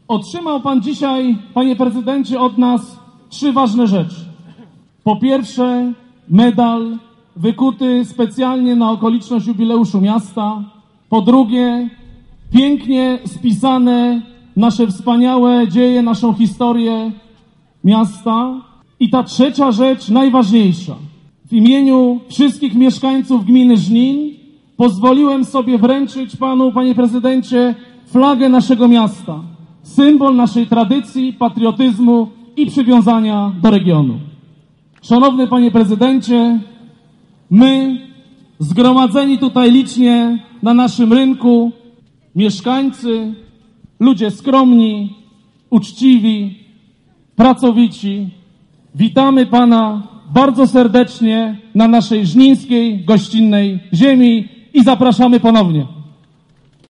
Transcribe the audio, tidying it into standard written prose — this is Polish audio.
Otrzymał pan dzisiaj, panie prezydencie, od nas 3 ważne rzeczy. Po pierwsze, medal wykuty specjalnie na okoliczność jubileuszu miasta. Po drugie, pięknie spisane nasze wspaniałe dzieje, naszą historię miasta. I ta trzecia rzecz, najważniejsza. W imieniu wszystkich mieszkańców gminy Żnin pozwoliłem sobie wręczyć panu, panie prezydencie, flagę naszego miasta. Symbol naszej tradycji, patriotyzmu i przywiązania do regionu. Szanowny panie prezydencie, my, zgromadzeni tutaj licznie na naszym rynku, mieszkańcy, ludzie skromni, uczciwi, pracowici, witamy pana bardzo serdecznie na naszej żnińskiej, gościnnej ziemi i zapraszamy ponownie.